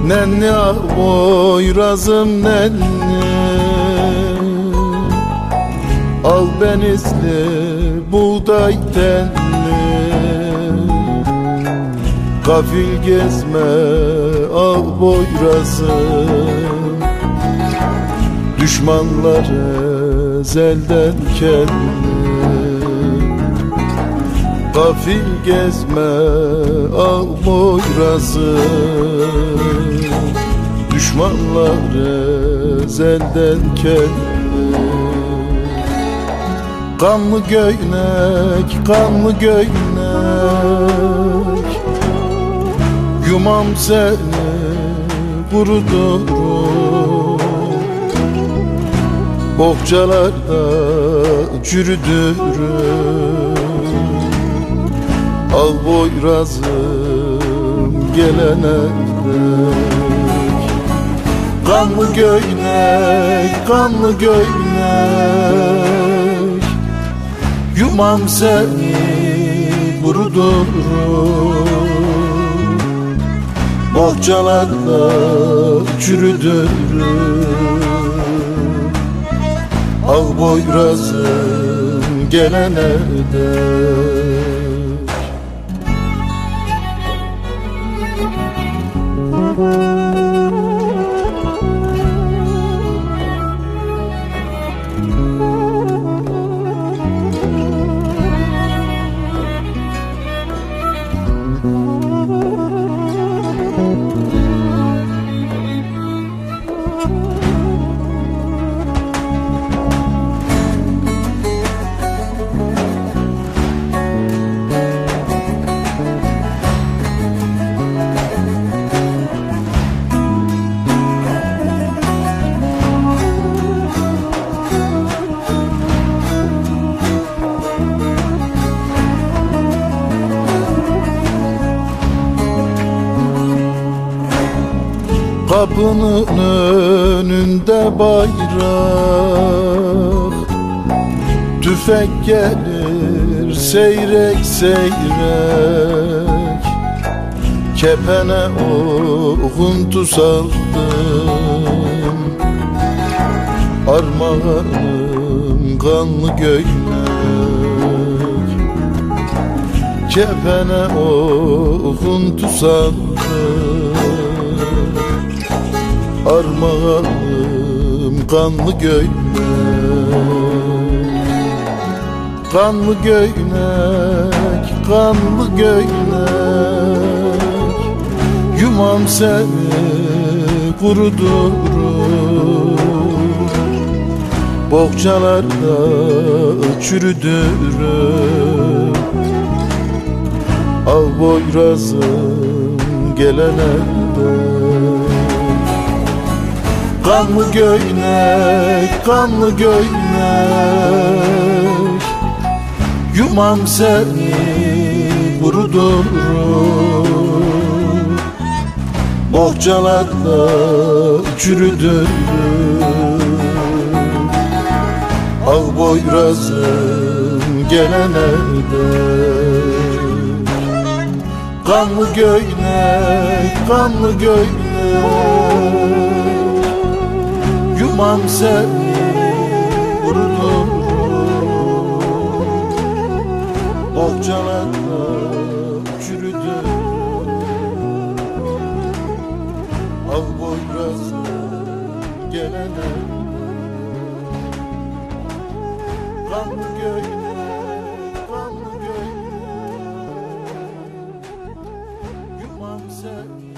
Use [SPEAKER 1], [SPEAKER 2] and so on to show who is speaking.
[SPEAKER 1] Nenni Poyrazım nenni, al benizli buğday tenli. Gafil gezme al Poyrazım, düşmanlar ezelden kelli. Gafil gezme al Poyrazım, düşmanlar ezelden kelli. Kanlı göynek, kanlı göynek, yumam seni kurudurum. Bohçalarda çürüdürüm. Al Poyrazım gelene dek. Kanlı göynek, kanlı göynek, yumam seni kurudurum. Bohçalarda çürüdürüm. Al Poyrazım gelene dek. Kapının önünde bayrak, tüfek gelir seyrek seyrek. Kepene okuntu saldım, armağanım kanlı göynek. Kepene okuntu saldım, armağanım kanlı göynek. Kanlı göynek, kanlı göynek, yumam seni kurudurum. Bohçalarda çürüdürüm. Al Poyrazım gelene dek. Kanlı göynek, kanlı göynek, yumam seni kurudurum. Bohçalarda çürüdürüm. Al Poyrazım gelene dek. Kanlı göynek, kanlı göynek, yumam seni kurudurum. Bohçalarda çürüdüm. Al Poyrazım gelene. Kanlı göynek, kanlı göynek, yumam seni.